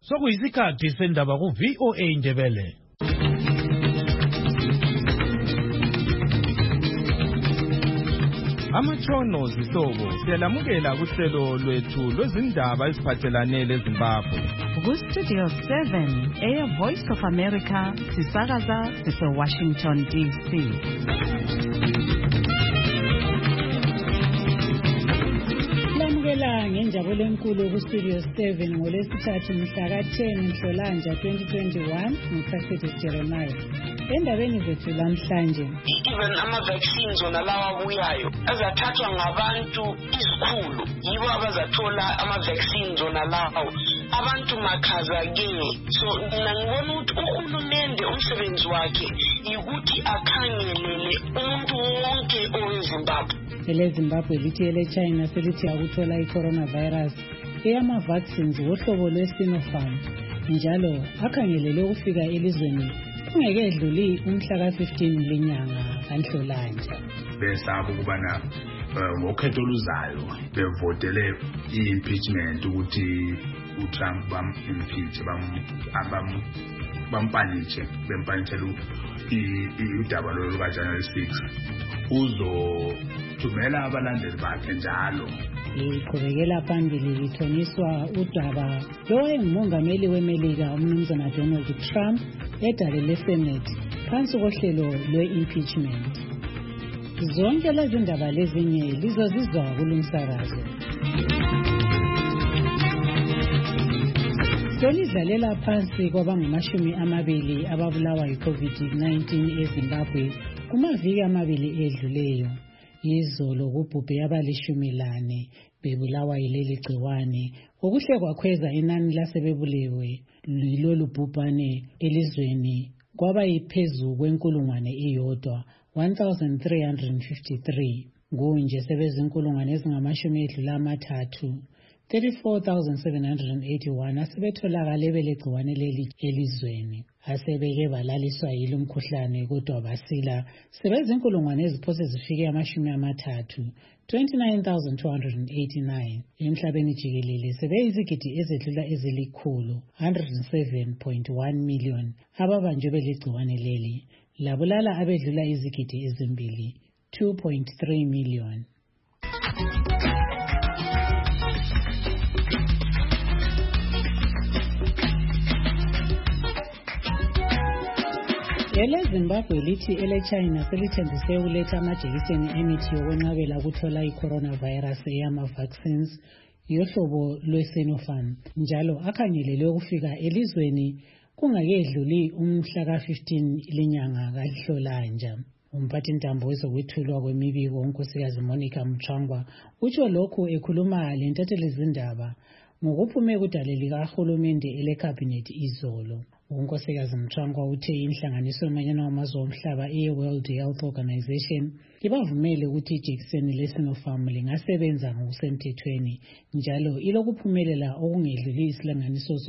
Sokuyisikhathi sendaba ku VOA Indebele. Amatshono zihlobo siyalamukela kuhlelo lwethu lwezindaba eziphathelane leZimbabwe. Ku-Studio 7 Air Voice of America sisakaza sise-Washington DC. Lamukela ngenjabulo enkulu ku-Studio 7 ngolwesithathu mhla ka-10 Nhlolanja 2021 nguProfessor Jeremiah. Endabeni zethu lamhlanje, even ama-vaccines wona lawa abuyayo azathathwa ngabantu izikhulu yibo abazathola ama-vaccines wona lawo abantu makhaza-ke. So mina ngibona ukuthi uhulumende umsebenzi wakhe yikuthi akhangelele umuntu wonke oweZimbabwe. eleZimbabwe lithi eleChina selithi akuthola i-coronavirus eyama-vaccines wohlobo lwe-Sinopharm njalo akhangelele ukufika elizweni kungekedluli umhla ka-15 lenyanga kaNhlolanja. Besaba ukubana ngokhetho oluzayo bevotele i-impeachment ukuthi uTrump bam-impeach bampaniche bempanichela udaba lukaJanuary 6 uzothumela abalandeli bakhe njalo. Iqhubekela phambili lithoniswa udaba lowayengumongameli weMelika umnumzana Donald Trump edale leSenate phansi kohlelo lwe-impeachment. Zonke lezi ndaba lezinye lizozizwa kulumsakazo. Solidlalela phansi kwabangama-20 ababulawa yi-COVID-19 eZimbabwe kumaviki amabili edluleyo. Izolo kubhubhe abali-14 bebulawa yileli gciwane. Okuhle kwakhweza inani lasebebulewe lilolu bhubhane elizweni kwaba yiphezu kwenkulungwane iyodwa 1353. Kunje sebezinkulungwane ezingama-30 34,781 asebetholakale belegciwane leli elizweni. Asebeke balaliswa yilo mkhuhlane kodwa basila sebezinkulungwane eziphose zifike 30 29,289. Emhlabeni jikelele sebeyizigidi ezedlula ezilikhulu 107.1 million ababanjwe belegciwane leli labulala abedlula izigidi ezimbili 2.3 million. eleZimbabwe lithi eleChina selithembise ukuletha amajekiseni emithi yokwenqabela ukuthola i-coronavirus eyama-vaccines yohlobo lwe-Sinopharm njalo akhangelele ukufika elizweni kungakedluli umhla ka-15 lenyanga kaNhlolanja. Umphathintambo wezokwethulwa kwemibiko unkosikazi Monica Mchangwa utsho lokhu ekhuluma lentathelezindaba ngokuphume kudale likahulumende elekhabhinethi izolo. Unkosikazi Mchangwa uthe inhlanganiso yomanyano wamazwe omhlaba i-World Health Organization ibavumele ukuthi ijekiseni le-Sinopharm lingasebenza ngokusemthethweni njalo ilokuphumelela okungedluli isilinganiso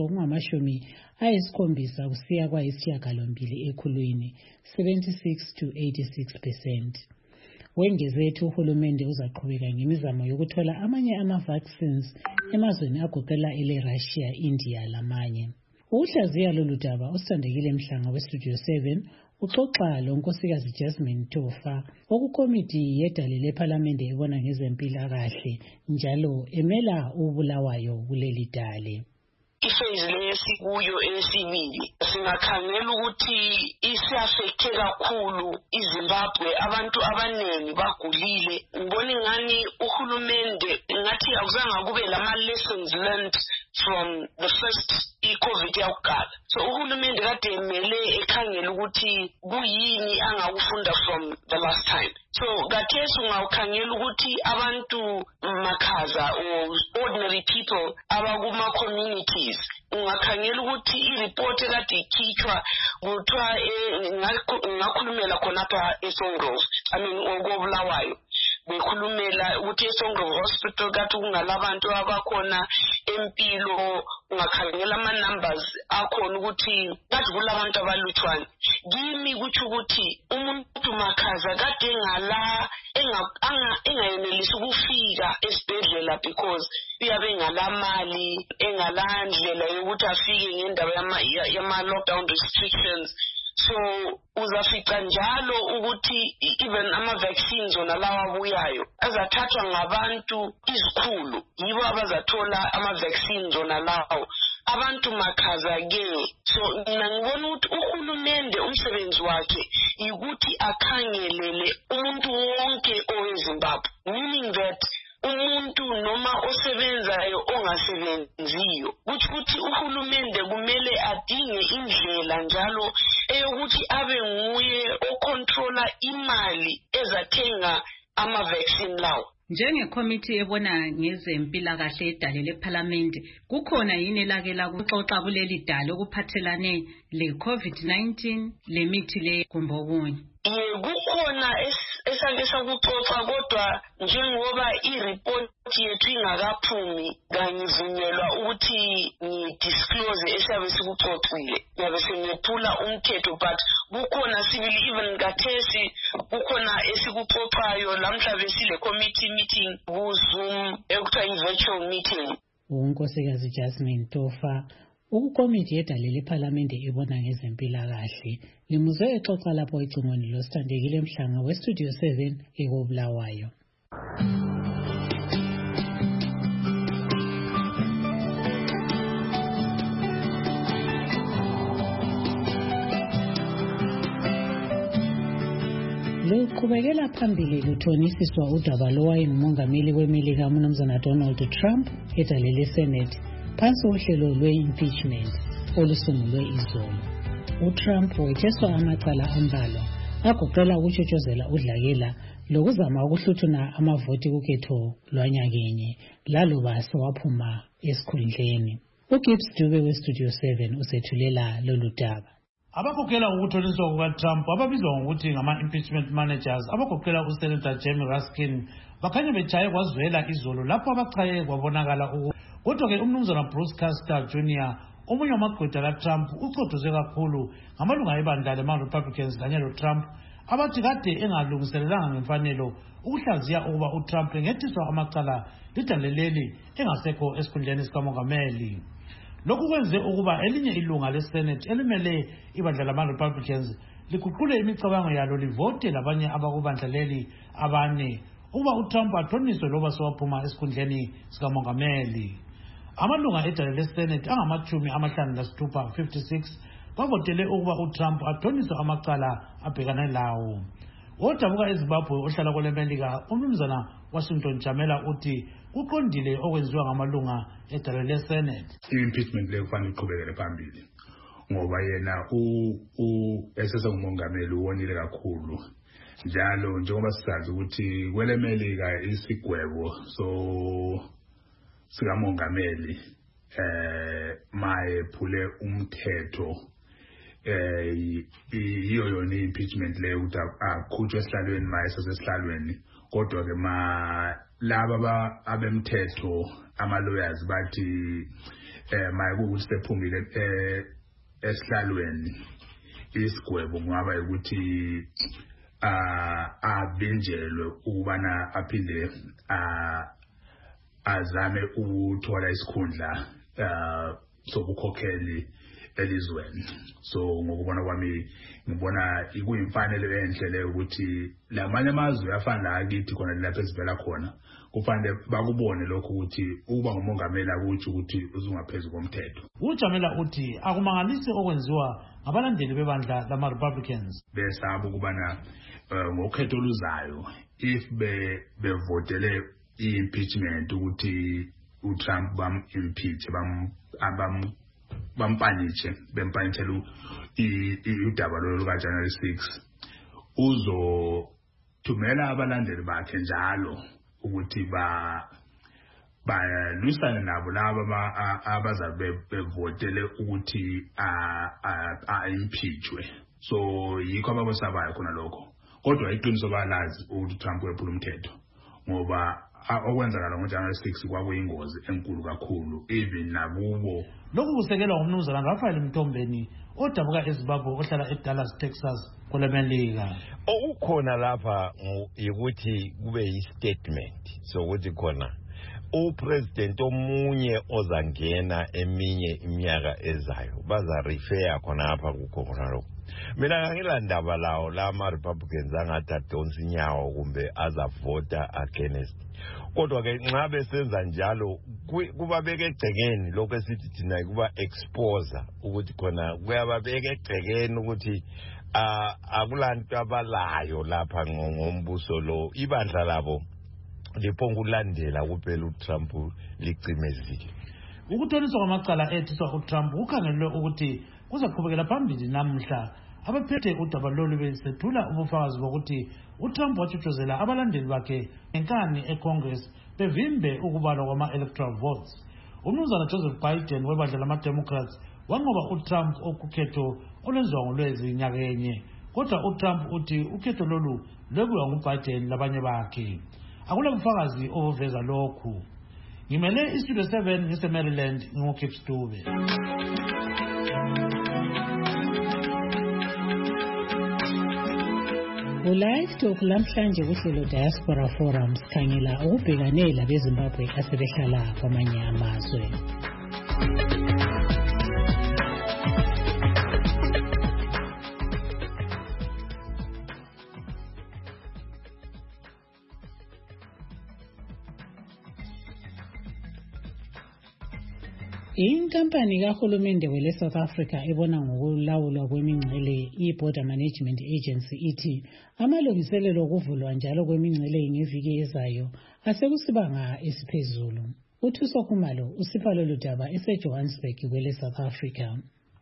sokungama-70 kusiya kwa-8 ekhulwini 76 to 86%. Wengeze ethi uhulumende uzaqhubeka ngemizamo yokuthola amanye ama-vaccines emazweni agoqela ele-Russia, India lamanye. Uhlaziya lolu daba usithandekile Mhlanga weStudio 7 uxoxa lo nkosikazi Jasmine Tofa okukomiti yedale lePhalamende ebona ngezempilakahle njalo emela ubulawayo kuleli dale. Ifezi lesikuyo esibili singakhangela ukuthi isiafekhe kakhulu iZimbabwe abantu abanengi bagulile. Ngibona ngani uhulumende ngathi awuzange kube lama-lessons learned from the first i-COVID yakuqala. So uhulumende kade emele ekhangela ukuthi kuyini angakufunda from the last time. So kathesi ungawukhangela ukuthi abantu makhaza or ordinary people abakuma communities ungakhangela ukuthi ireport ekade ikhitshwa kuthiwa ngakhulumela khonapha eSongrove okobulawayo bekhulumela ukuthi eSongrove Hospital kade kungalabantu abakhona yempilo ungakhangela ama-numbers akhona ukuthi kade kulabantu abalutshwane. Kimi kutsho ukuthi umuntu makhaza kade engayenelisi ukufika esibhedlela because uyabe engalamali, engalandlela yokuthi afike ngendaba yama-lockdown restrictions. So uzafica njalo ukuthi even ama-vaccines wona lawa abuyayo azathathwa ngabantu izikhulu, yibo abazathola ama-vaccines wona lawo. Abantu makhaza-ke. So mina ngibona ukuthi uhulumende umsebenzi wakhe yikuthi akhangelele umuntu wonke oweZimbabwe, meaning that umuntu noma osebenzayo ongasebenziyo, ukuthi uhulumende kumele adinge indlela njalo eyokuthi abe nguye ocontrola imali ezathenga ama-vaccine lawo. Njengekhomithi ebona ngezempilakahle edale lePhalamende, kukhona yini elake lakuxoxa kuleli dale okuphathelane le-COVID-19 lemithi le kumbe okunye? Kukhona esake sakuxoxa, kodwa njengoba ireport yethu ingakaphumi kangivunyelwa ukuthi ngidisclose esiyabe sikuxoxile, ngiyabe sengephula umthetho. But kukhona sibili even kathesi kukhona esikuxoxayo lamhla besile committee meeting ku-Zoom ekuthiwa i-virtual meeting. uNkosikazi Jasmine Tofa, ukukomiti yedale lePhalamende ebona ngezempilakahle limuzwe exoxa lapho ecingweni losithandekile Mhlanga weStudio 7 eKobulawayo. Luqhubekela phambili luthonisiswa udaba lowayengumongameli weMelika uMnumzana Donald Trump edale leSenate phansi uhlelo lwe-impeachment olusungulwe izolo. uTrump wetheswa amacala ambalwa agoqela ukutshotshozela udlakela lokuzama ukuhluthuna amavoti kukhetho lwanyakenye laloba sewaphuma esikhundleni. uGibbs Dube weStudio 7 usethulela lolu daba. Abakhokhela ukuthoniswa kukaTrump ababizwa ngokuthi ngama-impeachment managers abakhokhela uSenator Jamie Raskin bakhanya bejaye kwazwela izolo lapho abachaye kwabonakala kodwa-ke umnumzana Bruce Castor Jr. omunye wamagqwetha kaTrump ucodozwe kakhulu ngamalunga ebandla lema-Republicans kanye loTrump abathi kade engalungiselelanga ngemfanelo ukuhlaziya ukuba uTrump engethiswa amacala lidale leli engasekho esikhundleni sikamongameli. Lokhu kwenze ukuba elinye ilunga leSenate elimele ibandla lama-Republicans liguqule imicabango yalo livote labanye abakubandla leli abane ukuba uTrump athoniswe loba sewaphuma esikhundleni sikamongameli. Amalunga edale leSenate angama-56 bavotele ukuba uTrump athoniswe amacala abhekane lawo. Odabuka eZimbabwe ohlala kweleMelika umnumzana Washington Jamela uthi uqondile okwenziwa ngamalunga edale leSenate. I-impeachment le kufanele iqhubekele phambili ngoba yena esesengumongameli uwonile kakhulu njalo njengoba sisazi ukuthi kweleMelika isigwebo sikamongameli mayephule umthetho yiyo yona i-impeachment leyo ukuthi akhutshwe esihlalweni mayesesesihlalweni. Kodwa-ke laba abemthetho ama-lawyers bathi mayekuwukuthi sephumile esihlalweni isigwebo kungaba ukuthi abenjelwe ukubana aphinde azame ukuthola isikhundla sobukhokheli elizweni. So ngokubona kwami ngibona ikuyimfanelo enhle leyo ukuthi lamanye amazwe afana lakithi khona lapho esivela khona kufanele bakubone lokho ukuthi ukuba ngumongameli akuthi ukuthi uzungaphezulu komthetho. uJamela uthi akumangalisi okwenziwa ngabalandeli bebandla lama-Republicans. Besaba ukubana ngokhetho oluzayo if bevotele i-impeachment ukuthi uTrump bam-impeach bampanitshe bempanitshela udaba lukaJanuary 6 uzothumela abalandeli bakhe njalo ukuthi balwisane nabo laba abazabe bevotele ukuthi impeachwe. So yikho ababesabayo khona lokho. Kodwa iqiniso balazi ukuthi uTrump wephula umthetho ngoba okwenzakala ngoJanuary 6 kwakuyingozi enkulu kakhulu even nakubo. Lokhu kusekelwa ngumnumzana Rafael Mtombeni odabuka eZimbabwe ohlala eDallas, Texas kwelemelika. Okukhona lapha ukuthi kube yi-statement sokuthi khona upresident omunye ozangena eminye iminyaka ezayo baza refer khona apha kukhona lokho. Mina ngilanda balawo lama Republicans angathi adonsa inyawo kumbe azavota against. Kodwa ke nxa besenza njalo kubabeka egcekeni lokho esithi thina kuba exposure ukuthi khona kuyababeka egcekeni ukuthi akulanto abalayo lapha ngombuso lo ibandla labo liphonga ulandela kuphela uTrump licimezile. Ukuthoniswa kwamacala ethiswa uTrump ukhangelwe ukuthi kuzaqhubekela phambili namhla. Abaphethe udaba lolu besethula ubufakazi bokuthi uTrump wachuchuzela abalandeli bakhe enkani eCongress bevimbe ukubalwa kwama-electoral votes. Umnumzana Joseph Biden webandla lama-Democrats wanqoba uTrump okukhetho olwenziwa ngolwezi nyakenye. Kodwa uTrump uthi ukhetho lolu lwebiwa nguBiden labanye bakhe. Akula bufakazi obuveza lokhu. Ngimele iStudio 7 ngise-Maryland ngingukip Stube. Live Talk lamhlanje kuhlelo Diaspora Forum sikhangela ukubhekane labeZimbabwe asebehlala kwamanye amazwe. Inkampani kahulumende wele South Africa ebona ngokulawulwa kwemingcele iBorder Management Agency ithi amalungiselelo okuvulwa njalo kwemingcele ngeviki ezayo asekusibanga esiphezulu. Uthuso Khumalo usipha lolu daba eseJohannesburg kwele South Africa.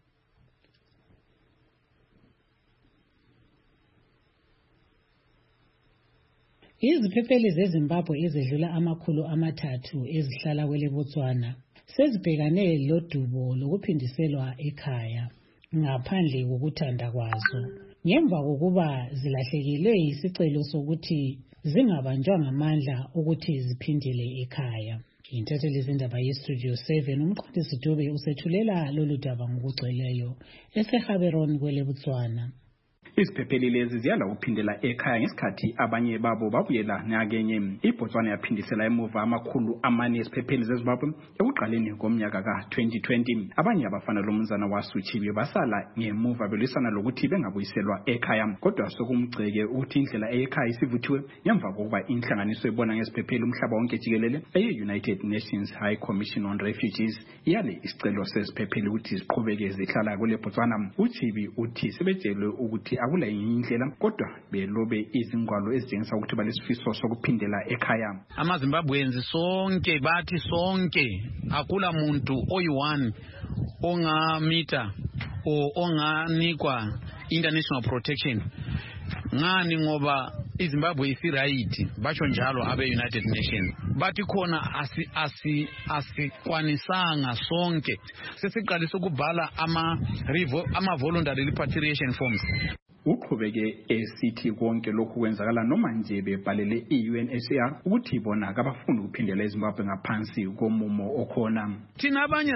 Iziphepheli zeZimbabwe ezedlula 300 ezihlala kwele Botswana sezibhekane lodubo lokuphindiselwa ekhaya ngaphandle kokuthanda kwazo ngemva kokuba zilahlekile isicelo sokuthi zingabanjwa ngamandla ukuthi ziphindele ekhaya. Intatheli zindaba yeStudio 7 umqondisi Dube usethulela lolu daba ngokugcweleyo eseGaborone kwele Botswana. Iziphepheli lezi ziyala ukuphindela ekhaya ngesikhathi abanye babo babuyela ngakenye. iBotswana yaphindisela emuva 400 eziphepheli zeZimbabwe ekuqaleni komnyaka ka-2020. Abanye abafana lomnumzana waSuchiwe basala ngemuva belisana lokuthi bengabuyiselwa ekhaya. Kodwa sokumgceke ukuthi indlela ekhaya isivuthiwe ngemva kokuba inhlanganiso ebona ngeziphepheli umhlaba wonke jikelele eye-United Nations High Commission on Refugees iyale isicelo seziphepheli ukuthi ziqhubeke zihlala kule Botswana. uChibi uthi sebetshelwe ukuthi akula indlela kodwa belobe izingwalo ezitshengisa ukuthi balesifiso sokuphindela ekhaya. AmaZimbabweans sonke bathi sonke akula muntu oyi-1 ongamita o onganikwa international protection. Ngani ngoba iZimbabwe isiright basho njalo abe-United Nations bathi khona asikwanisanga sonke sesiqalisa ukubhala ama-voluntary repatriation forms. Uqhubeke esithi konke lokhu kwenzakala noma nje bebhalele i-UNHCR ukuthi bona akabafuni ukuphindela eZimbabwe ngaphansi komumo okhona. Thina abanye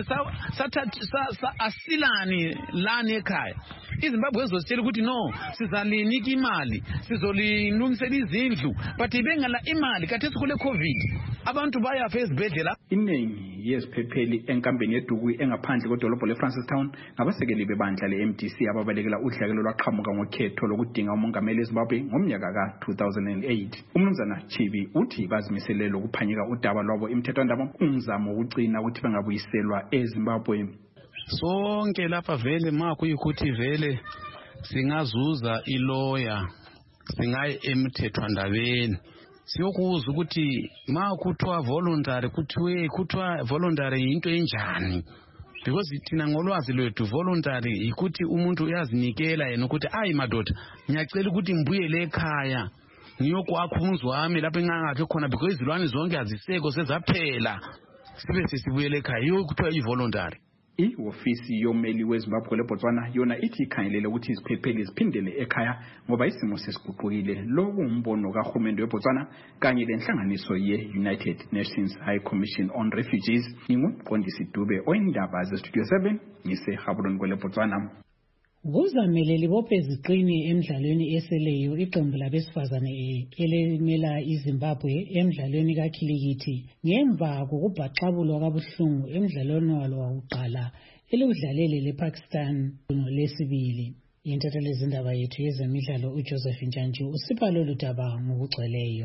asilani lana ekhaya. iZimbabwe ezositshela ukuthi no sizalinika imali sizolilungisela izindlu but bengala imali kathesi kule COVID abantu bayafa ezibhedlela. Iningi yeziphepheli enkambeni yeDuku engaphandle kodolobho leFrancistown ngabasekeli bebandla leMDC ababalekela udlakelo lwaqhamuka ngokhetho lokudinga umongameli eZimbabwe ngomnyaka ka-2008. Umnumzana Chibi uthi bazimiselele ukuphanyeka udaba lwabo imithethwandaba umzamo wokucina ukuthi bengabuyiselwa eZimbabwe. Sonke lapha vele makuyikuthi vele singazuza ilawyer singaye emthethwandabeni siyokuza ukuthi makuthiwa voluntary kuthiwa voluntary into enjani because thina ngolwazi lwethu voluntary ikuthi umuntu uyazinikela yena ukuthi ayi madoda ngiyacela ukuthi ngibuyele ekhaya ngiyokwakha umuzi wami lapho engangakhe khona because izilwane zonke aziseko sezaphela sibe sesibuyele ekhaya iyo kuthiwa i-voluntary. Ihofisi yommeli weZimbabwe leBotswana yona ithi ikhangelele ukuthi iziphepheli ziphindele ekhaya ngoba isimo sesiguqukile. Lokhu umbono kahulumende weBotswana kanye lenhlanganiso ye-United Nations High Commission on Refugees. Ngumqondisi Dube oyindaba zeStudio 7 ngiseGaborone kweleBotswana. Kuzamele libophe iziqini emidlalweni eseleyo iqembu labesifazane elimela iZimbabwe emidlalweni kakhilikithi ngemva kokubhaxabulwa kabuhlungu emidlalweni walo wokuqala eludlalele lePakistan lesibili. Intatheli yezindaba yethu yezemidlalo uJoseph Njanju usipha lolu daba ngokugcweleyo.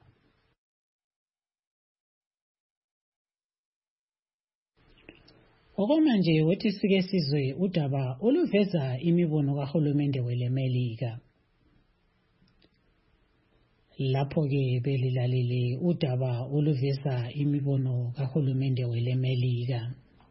Okwamanje wethi sike sizwe udaba oluveza imibono kahulumende weleMelika. Lapho-ke belilalele udaba oluveza imibono kahulumende weleMelika.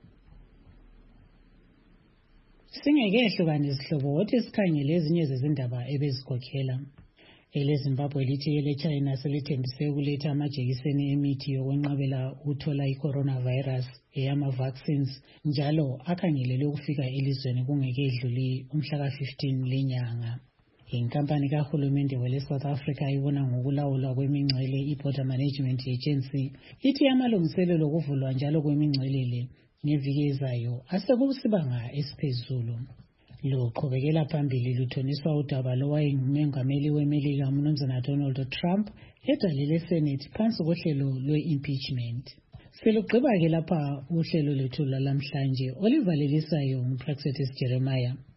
Singekehluka nezihlobo wethi sikhangele ezinye zezindaba ebezikhokhela. EleZimbabwe lithi eleChina selithembise ukuletha amajekiseni emithi yokwenqabela ukuthola iCoronavirus eyama-vaccines njalo akhangelelwe ukufika elizweni kungekedluli umhla ka-15 lenyanga. Inkampani kahulumende wele-South Africa ibona ngokulawulwa kwemingcele i-Border Management Agency ithi amalungiselelo okuvulwa njalo kwemingcelele ngeviki ezayo asekusibanga esiphezulu. Luqhubekela phambili luthoniswa udaba lowayengumengameli weMelika uMnumzana Donald Trump edalile eSenate phansi kohlelo lwe-impeachment. Selugqiba-ke lapha uhlelo lethu lalamhlanje olivalelisayo nguPraxetis Jeremiah.